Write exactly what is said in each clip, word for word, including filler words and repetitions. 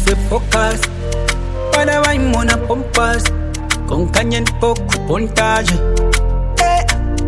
se focus. Para vai mona pompas. Con canyen poco pontage. Eh,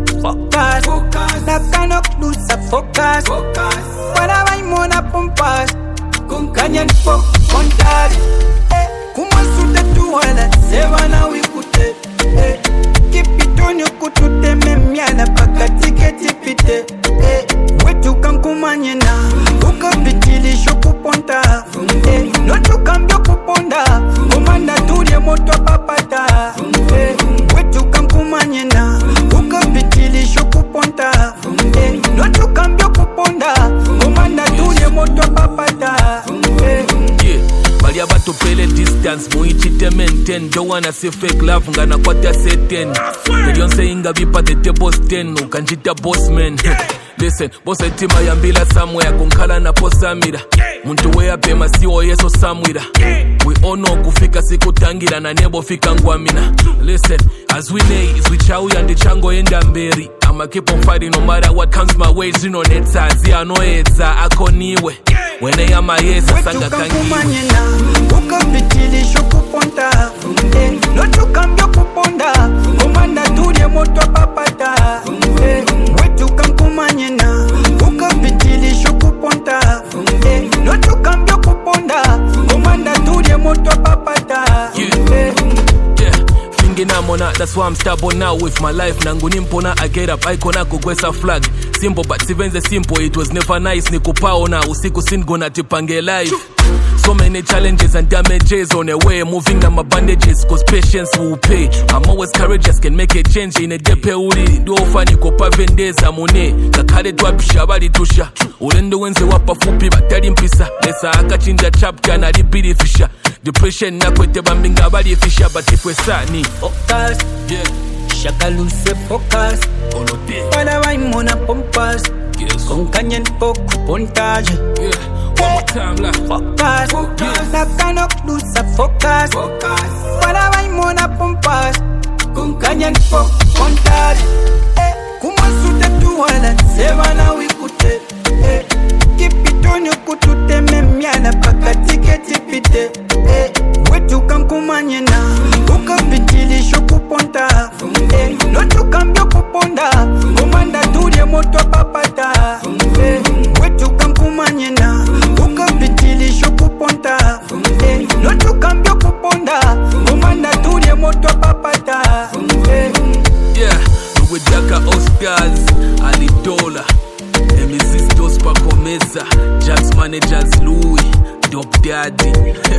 focus. Focus. La canok lusa focus. Focus. Para vai mona pompas. Con canyen poco pontage. Eh, como sude tu wala se wana wikute. Eh, kipitonyo kutute memyana pakati ketipite. Eh, wetu kankumanyena. Uka bitili shoku ponta. Eh, notu kambyo kuponda. Komanda tulie moto papata. Eh, wetu kankumanyena. Uka bitili shoku ponta. Eh, notu kambyo kuponda. Komanda tulie moto papata. Eh, yeah. Bali abato pele distance muichite maintain. Don't wanna see fake love ngana kwata seten. Beyonce inga bipa the tables ten. Ukanjita boss man. Listen, boss etima yambila somewhere kunkala na posamira. Muntu wea pema siwo yeso samwira. We all know kufika siku tangira na nebo fika ngwamina. Listen, as we nays we chow yandi chango enda mberi. I'ma keep on fighting no matter what comes my way. Zino neta zia no eza akoniwe. Wene ya mayesa sanga kangiwe. Uka bitili shoku ponta. Eh, notu kambyo kuponda. Komanda tulie moto papata. Eh, wetu kankumanyena. Uka bitili shoku ponta. Eh, notu kambyo kuponda. Komanda tulie moto papata. Yeah. Yeah. Fingi mona, that's why I'm stubborn now with my life. Nangu nimpona, I get up, icona kugwesa flag. Simple but sivenze simple, it was never nice. Nikupao na usiku singo na tipange life. So many challenges and damages on the way. Moving on my bandages, cause patience will pay. I'm always courageous, can make a change in a depe uri. Do ofani kopa vendeza mone. Kakade tuapisha bali tusha. Urendo wenze wapa fupi batari mpisa. Lesa akachinja chapter na ripiri fisha. Depression na kwete bambinga bali fisha. But if we sani focus, yeah. Shaka lose focus. Olote Para vai mona pompas. Yes. Con canyen poco pontage. Yeah. One more time, la Focus, focus. La canok lusa focus. Focus. Para vai mona pompas. Con canyen poco pontage. Eh, kuma sude tu wala se wana wikute. Eh, kipitonyo kutute memyana pakati ketipite. Eh, wetu kankumanyena. Uka bitili shoku ponta. Eh, notu kambyo kuponda. Komanda tulie moto papata. Eh, wetu kankumanyena. Uka bitili shoku ponta. Eh, notu kambyo kuponda. Komanda tulie moto papata. Eh, yeah. Nugwejaka Oscars Alidola Emizistos Pakomeza Jax Managers Louis Dope Daddy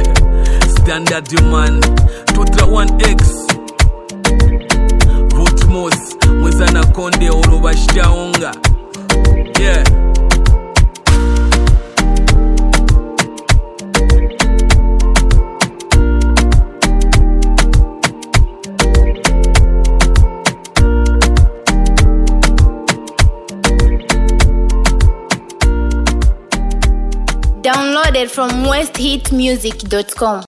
Standard Man Tutra one X Votmos Mwezana Konde Olobashitaonga. Yeah. Downloaded from west hit music dot com.